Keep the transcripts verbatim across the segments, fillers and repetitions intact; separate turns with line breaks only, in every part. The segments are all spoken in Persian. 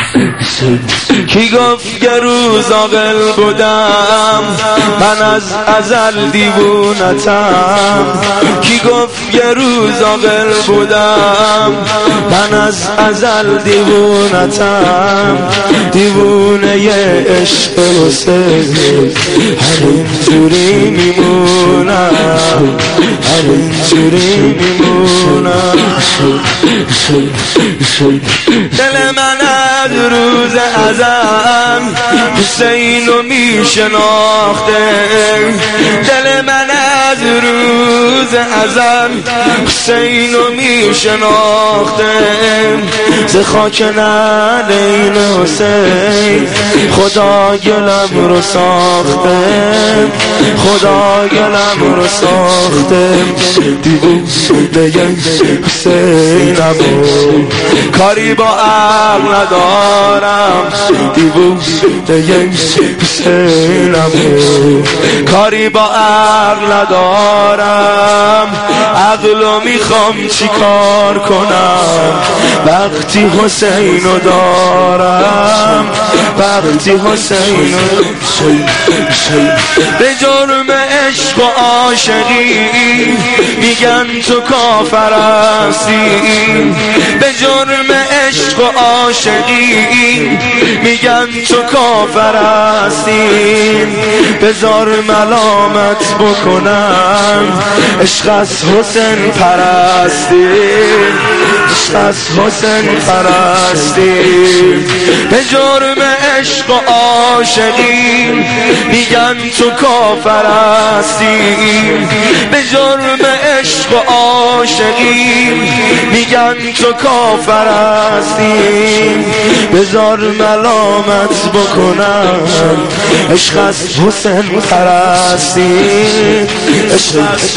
کی گفت یه روز عاقل بودم من از ازل دیوونتم کی گفت یه روز عاقل بودم من از ازل دیوونتم دیوونه ی عشق حسین همینجوری میمونم همینجوری میمونم دل من از روز ازل حسینو میشناخته دل من از روز ازل حسینو میشناخته ز خاک نعلین حسین خدا گلم رو ساخته خدا گلم رو ساخته دیوونه حسینمو کاری با عقل ندارم دیوونه حسینمو کاری با عقل ندارم عقلو میخوام چی کار کنم وقتی حسینو دارم وقتی حسینو به جرم عشق و عاشقی میگن تو کافر هستی به جرم عشق و عاشقی میگن تو کافر هستی بذار ملامت بکنم عشق از حسین پرستی عشق از حسین پرستی به جرم عشق و عاشقی میگن تو کافر هستی به جرم عشق و عاشقی میگن تو کافر هستی بذار ملامت بکنم عشق از حسین پرستی عشق از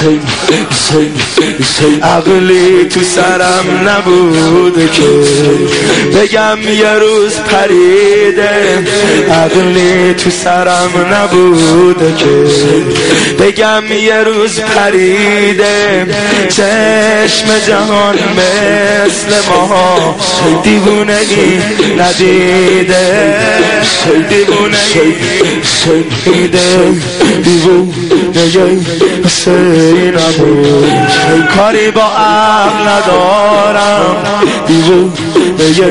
حسین عقلی تو سرم نبوده که بگم یه روز پریده عقلی تو سرم نبوده که بگم یه روز پریده چشم جهان مثل ما دیوونه ای ندیده دیوونه ای دیده دیوونه حسینمو کاری با عقل ندارم دیوونه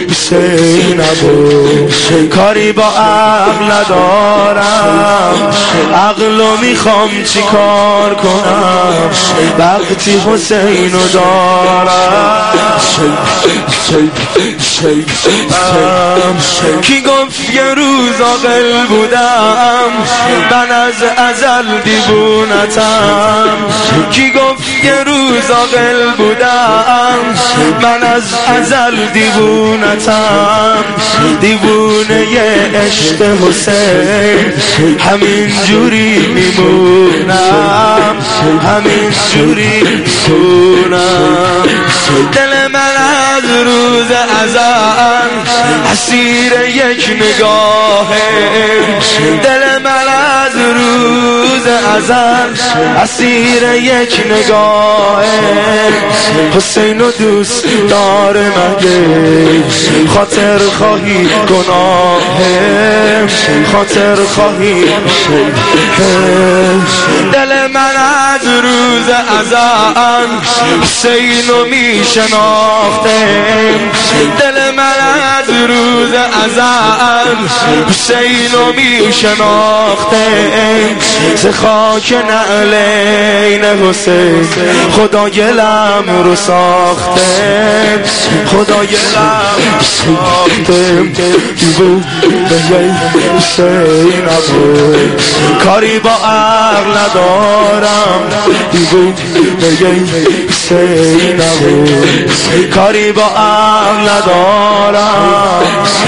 حسینمو کاری با عقل ندارم عقلو میخوام چی کار کنم وقتی حسینو دارم کی گفت یه روز عاقل بودم من از ازل دیوونتم کی گفت یه روز عاقل بودم من از ازل دیوونتم دیوونه ی عشق حسین همین جوری میمونم همین جوری میمونم دل من از روز ازل اسیر یک نگاهه دل من از روز ازل اسیر یک نگاهه حسینو دوست داره مگه خاطر خواهی گناهه خاطر خواهی دل من از روز ازل حسینو میشناخته دل من از روز ازل حسینو میشناخته ز خاک نعلین حسین خدا گلم رو ساخته خدا گلم ساخته دیوونه حسینمو کاری با عقل ندارم دیوونه حسینمو کاری با عقل ندارم